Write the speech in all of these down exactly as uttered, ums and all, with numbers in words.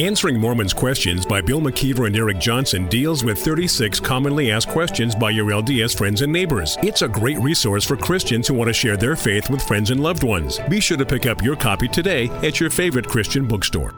Answering Mormons Questions by Bill McKeever and Eric Johnson deals with thirty-six commonly asked questions by your L D S friends and neighbors. It's a great resource for Christians who want to share their faith with friends and loved ones. Be sure to pick up your copy today at your favorite Christian bookstore.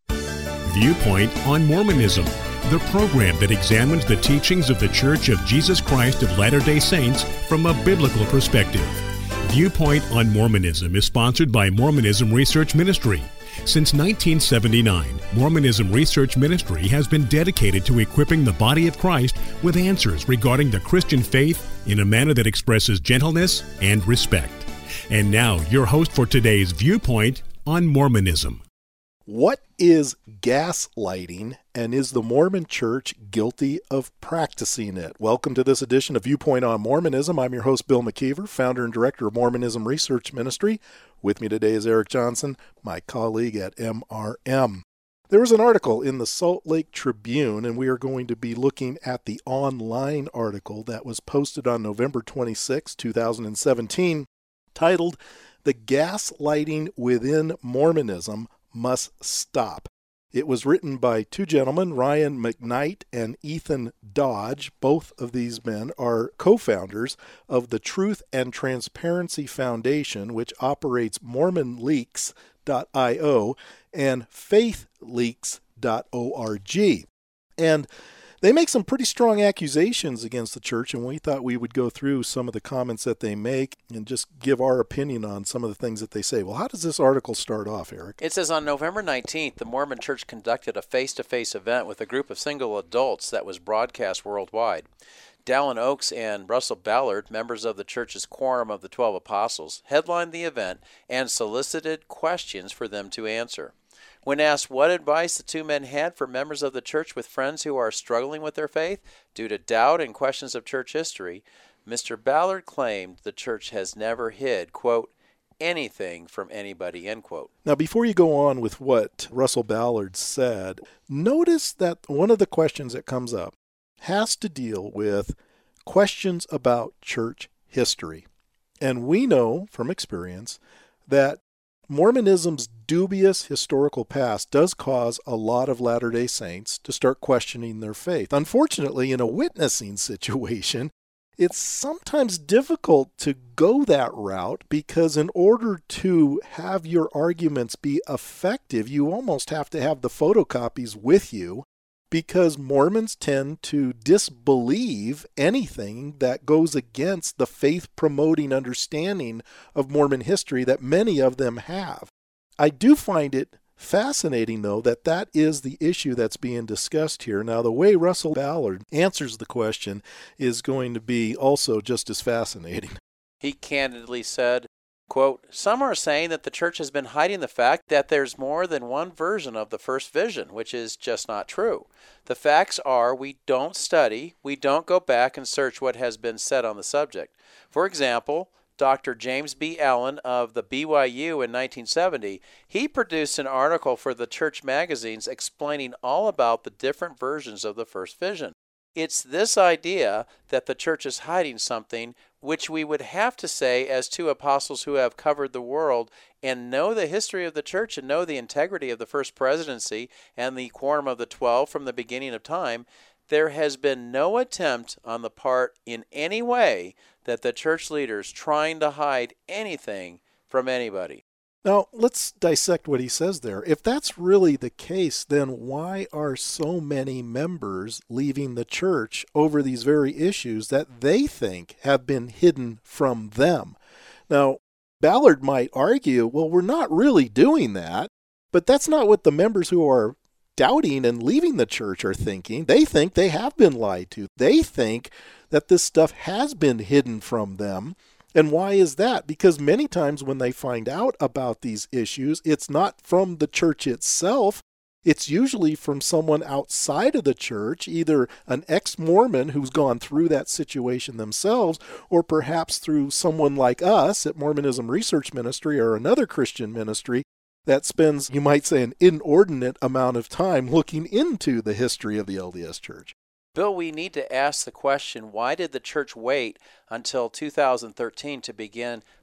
Viewpoint on Mormonism, the program that examines the teachings of the Church of Jesus Christ of Latter-day Saints from a biblical perspective. Viewpoint on Mormonism is sponsored by Mormonism Research Ministry. Since nineteen seventy-nine, Mormonism Research Ministry has been dedicated to equipping the body of Christ with answers regarding the Christian faith in a manner that expresses gentleness and respect. And now, your host for today's Viewpoint on Mormonism. What is gaslighting, and is the Mormon Church guilty of practicing it? Welcome to this edition of Viewpoint on Mormonism. I'm your host, Bill McKeever, founder and director of Mormonism Research Ministry. With me today is Eric Johnson, my colleague at M R M. There was an article in the Salt Lake Tribune, and we are going to be looking at the online article that was posted on November twenty-sixth, twenty seventeen, titled, "The Gaslighting Within Mormonism Must Stop." It was written by two gentlemen, Ryan McKnight and Ethan Dodge. Both of these men are co-founders of the Truth and Transparency Foundation, which operates Mormon Leaks dot io and Faith Leaks dot org. And they make some pretty strong accusations against the church, and we thought we would go through some of the comments that they make and just give our opinion on some of the things that they say. Well, how does this article start off, Eric? It says on November nineteenth, the Mormon Church conducted a face-to-face event with a group of single adults that was broadcast worldwide. Dallin Oaks and Russell Ballard, members of the church's Quorum of the Twelve Apostles, headlined the event and solicited questions for them to answer. When asked what advice the two men had for members of the church with friends who are struggling with their faith due to doubt and questions of church history, Mister Ballard claimed the church has never hid, quote, anything from anybody, end quote. Now, before you go on with what Russell Ballard said, notice that one of the questions that comes up has to deal with questions about church history. And we know from experience that Mormonism's dubious historical past does cause a lot of Latter-day Saints to start questioning their faith. Unfortunately, in a witnessing situation, it's sometimes difficult to go that route because in order to have your arguments be effective, you almost have to have the photocopies with you, because Mormons tend to disbelieve anything that goes against the faith-promoting understanding of Mormon history that many of them have. I do find it fascinating, though, that that is the issue that's being discussed here. Now, the way Russell Ballard answers the question is going to be also just as fascinating. He candidly said, quote, some are saying that the church has been hiding the fact that there's more than one version of the first vision, which is just not true. The facts are we don't study, we don't go back and search what has been said on the subject. For example, Doctor James B. Allen of the B Y U in nineteen seventy, he produced an article for the church magazines explaining all about the different versions of the first vision. It's this idea that the church is hiding something, which we would have to say as two apostles who have covered the world and know the history of the church and know the integrity of the first presidency and the Quorum of the Twelve from the beginning of time. There has been no attempt on the part in any way that the church leaders trying to hide anything from anybody. Now, let's dissect what he says there. If that's really the case, then why are so many members leaving the church over these very issues that they think have been hidden from them? Now, Ballard might argue, well, we're not really doing that, but that's not what the members who are doubting and leaving the church are thinking. They think they have been lied to. They think that this stuff has been hidden from them. And why is that? Because many times when they find out about these issues, it's not from the church itself. It's usually from someone outside of the church, either an ex-Mormon who's gone through that situation themselves, or perhaps through someone like us at Mormonism Research Ministry or another Christian ministry that spends, you might say, an inordinate amount of time looking into the history of the L D S Church. Bill, we need to ask the question, why did the church wait until two thousand thirteen to begin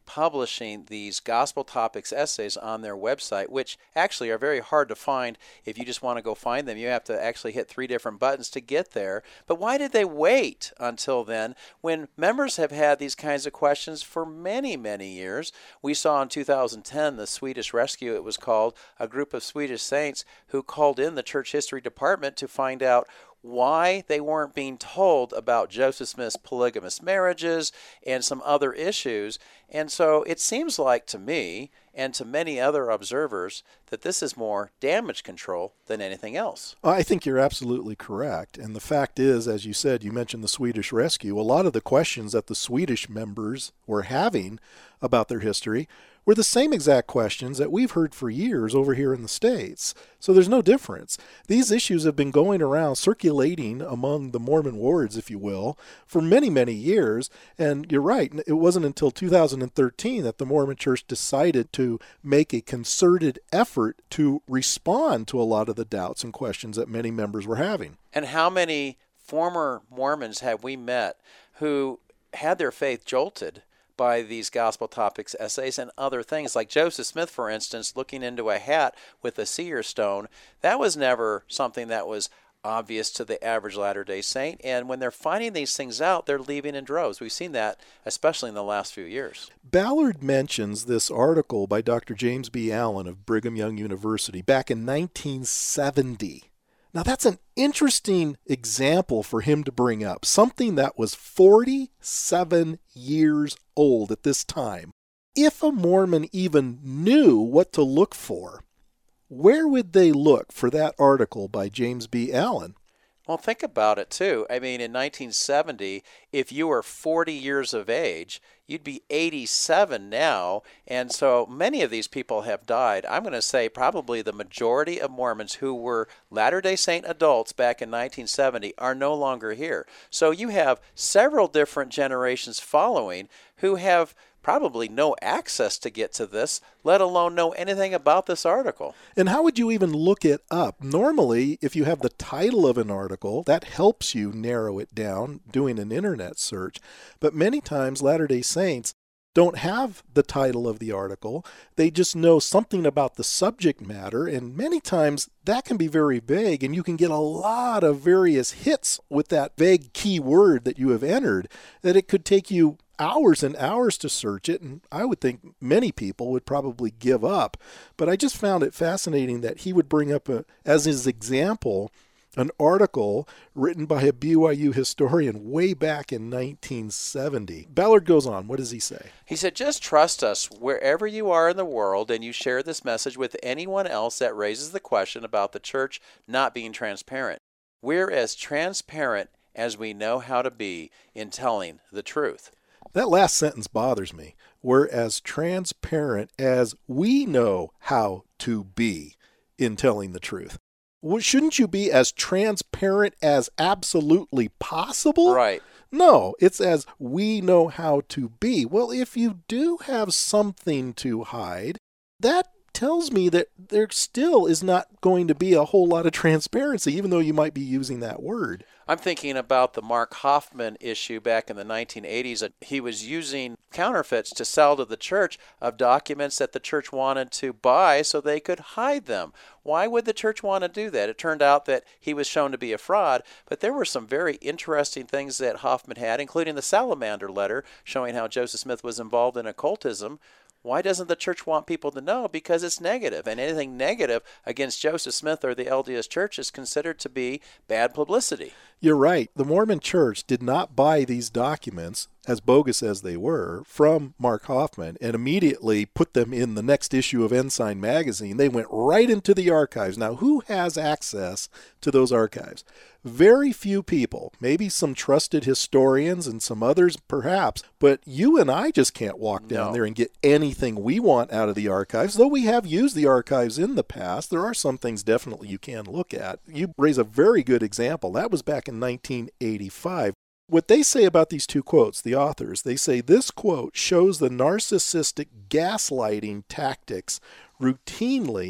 publishing these gospel topics essays on their website, which actually are very hard to find. If you just want to go find them, you have to actually hit three different buttons to get there. But why did they wait until then when members have had these kinds of questions for many, many years? We saw in two thousand ten the Swedish Rescue, it was called, a group of Swedish saints who called in the church history department to find out why they weren't being told about Joseph Smith's polygamous marriages and some other issues. And so it seems like to me and to many other observers that this is more damage control than anything else. I think you're absolutely correct. And the fact is, as you said, you mentioned the Swedish Rescue, a lot of the questions that the Swedish members were having about their history were the same exact questions that we've heard for years over here in the States. So there's no difference. These issues have been going around, circulating among the Mormon wards, if you will, for many, many years. And you're right, it wasn't until two thousand thirteen that the Mormon Church decided to make a concerted effort to respond to a lot of the doubts and questions that many members were having. And how many former Mormons have we met who had their faith jolted by these gospel topics essays and other things, like Joseph Smith, for instance, looking into a hat with a seer stone? That was never something that was obvious to the average Latter-day Saint. And when they're finding these things out, they're leaving in droves. We've seen that, especially in the last few years. Ballard mentions this article by Doctor James B. Allen of Brigham Young University back in nineteen seventy. Now, that's an interesting example for him to bring up, something that was forty-seven years old at this time. If a Mormon even knew what to look for, where would they look for that article by James B. Allen? Well, think about it, too. I mean, in nineteen seventy, if you were forty years of age, you'd be eighty-seven now, and so many of these people have died. I'm going to say probably the majority of Mormons who were Latter-day Saint adults back in nineteen seventy are no longer here. So you have several different generations following who have probably no access to get to this, let alone know anything about this article. And how would you even look it up? Normally, if you have the title of an article, that helps you narrow it down doing an internet search. But many times Latter-day Saints don't have the title of the article. They just know something about the subject matter, and many times that can be very vague, and you can get a lot of various hits with that vague keyword that you have entered, that it could take you hours and hours to search it, and I would think many people would probably give up. But I just found it fascinating that he would bring up, a, as his example, an article written by a B Y U historian way back in nineteen seventy. Ballard goes on. What does he say? He said, just trust us wherever you are in the world and you share this message with anyone else that raises the question about the church not being transparent. We're as transparent as we know how to be in telling the truth. That last sentence bothers me. We're as transparent as we know how to be in telling the truth. Well, shouldn't you be as transparent as absolutely possible? Right. No, it's as we know how to be. Well, if you do have something to hide, that tells me that there still is not going to be a whole lot of transparency, even though you might be using that word. I'm thinking about the Mark Hoffman issue back in the nineteen eighties. He was using counterfeits to sell to the church of documents that the church wanted to buy so they could hide them. Why would the church want to do that? It turned out that he was shown to be a fraud, but there were some very interesting things that Hoffman had, including the Salamander letter showing how Joseph Smith was involved in occultism. Why doesn't the church want people to know? Because it's negative, and anything negative against Joseph Smith or the L D S Church is considered to be bad publicity. You're right. The Mormon Church did not buy these documents, as bogus as they were, from Mark Hoffman and immediately put them in the next issue of Ensign magazine. They went right into the archives. Now, who has access to those archives? Very few people, maybe some trusted historians and some others perhaps, but you and I just can't walk down No. there and get anything we want out of the archives. Though we have used the archives in the past, there are some things definitely you can look at. You raise a very good example. That was back in nineteen eighty-five. What they say about these two quotes, the authors, they say this quote shows the narcissistic gaslighting tactics routinely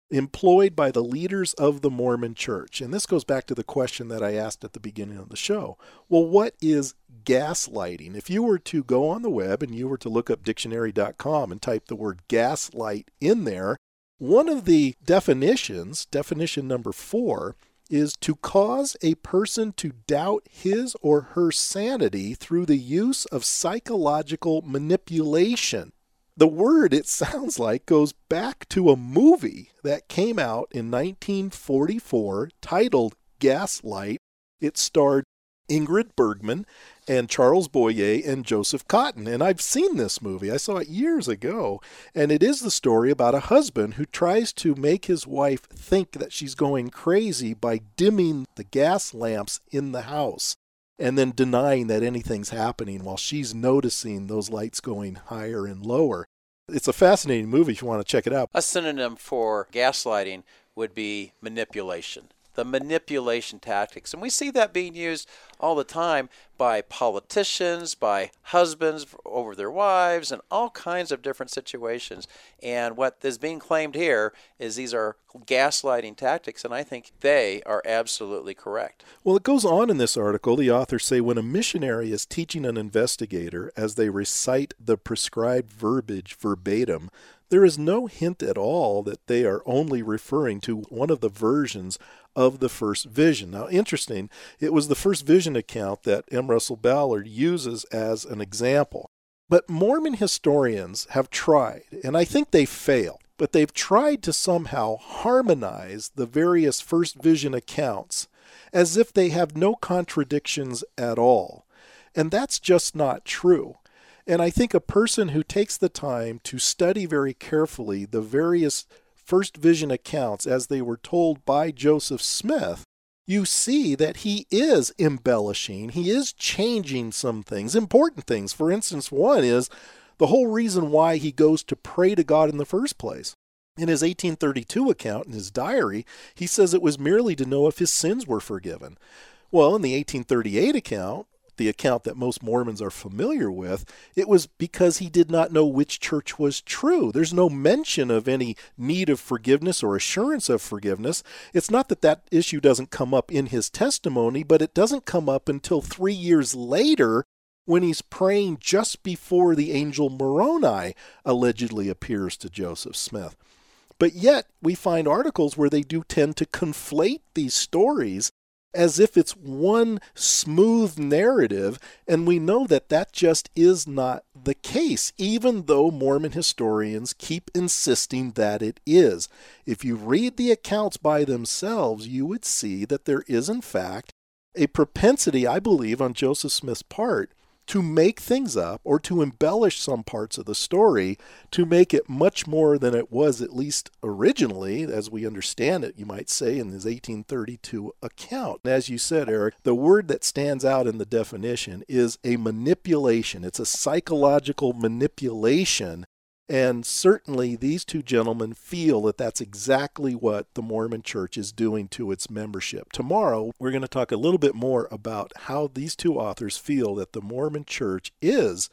employed by the leaders of the Mormon Church. And this goes back to the question that I asked at the beginning of the show. Well, what is gaslighting? If you were to go on the web and you were to look up dictionary dot com and type the word gaslight in there, one of the definitions, definition number four, is to cause a person to doubt his or her sanity through the use of psychological manipulation. The word, it sounds like, goes back to a movie that came out in nineteen forty-four titled Gaslight. It starred Ingrid Bergman and Charles Boyer and Joseph Cotton. And I've seen this movie. I saw it years ago. And it is the story about a husband who tries to make his wife think that she's going crazy by dimming the gas lamps in the house and then denying that anything's happening while she's noticing those lights going higher and lower. It's a fascinating movie if you want to check it out. A synonym for gaslighting would be manipulation. The manipulation tactics. And we see that being used all the time by politicians, by husbands over their wives, and all kinds of different situations. And what is being claimed here is these are gaslighting tactics, and I think they are absolutely correct. Well, it goes on in this article. The authors say when a missionary is teaching an investigator as they recite the prescribed verbiage verbatim, there is no hint at all that they are only referring to one of the versions of the first vision. Now, interesting, it was the first vision account that M. Russell Ballard uses as an example. But Mormon historians have tried, and I think they failed, but they've tried to somehow harmonize the various first vision accounts as if they have no contradictions at all. And that's just not true. And I think a person who takes the time to study very carefully the various first vision accounts as they were told by Joseph Smith, you see that he is embellishing, he is changing some things, important things. For instance, one is the whole reason why he goes to pray to God in the first place. In his eighteen thirty-two account, in his diary, he says it was merely to know if his sins were forgiven. Well, in the eighteen thirty-eight account, the account that most Mormons are familiar with, it was because he did not know which church was true. There's no mention of any need of forgiveness or assurance of forgiveness. It's not that that issue doesn't come up in his testimony, but it doesn't come up until three years later when he's praying just before the angel Moroni allegedly appears to Joseph Smith. But yet we find articles where they do tend to conflate these stories as if it's one smooth narrative, and we know that that just is not the case, even though Mormon historians keep insisting that it is. If you read the accounts by themselves, you would see that there is, in fact, a propensity, I believe, on Joseph Smith's part to make things up or to embellish some parts of the story to make it much more than it was, at least originally, as we understand it, you might say, in his eighteen thirty-two account. And as you said, Eric, the word that stands out in the definition is a manipulation. It's a psychological manipulation. And certainly these two gentlemen feel that that's exactly what the Mormon Church is doing to its membership. Tomorrow, we're going to talk a little bit more about how these two authors feel that the Mormon Church is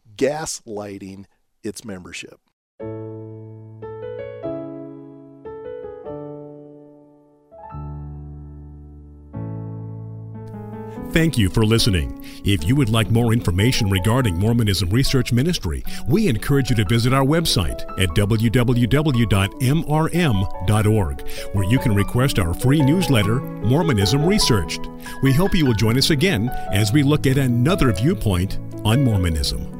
gaslighting its membership. Thank you for listening. If you would like more information regarding Mormonism Research Ministry, we encourage you to visit our website at w w w dot m r m dot org, where you can request our free newsletter, Mormonism Researched. We hope you will join us again as we look at another viewpoint on Mormonism.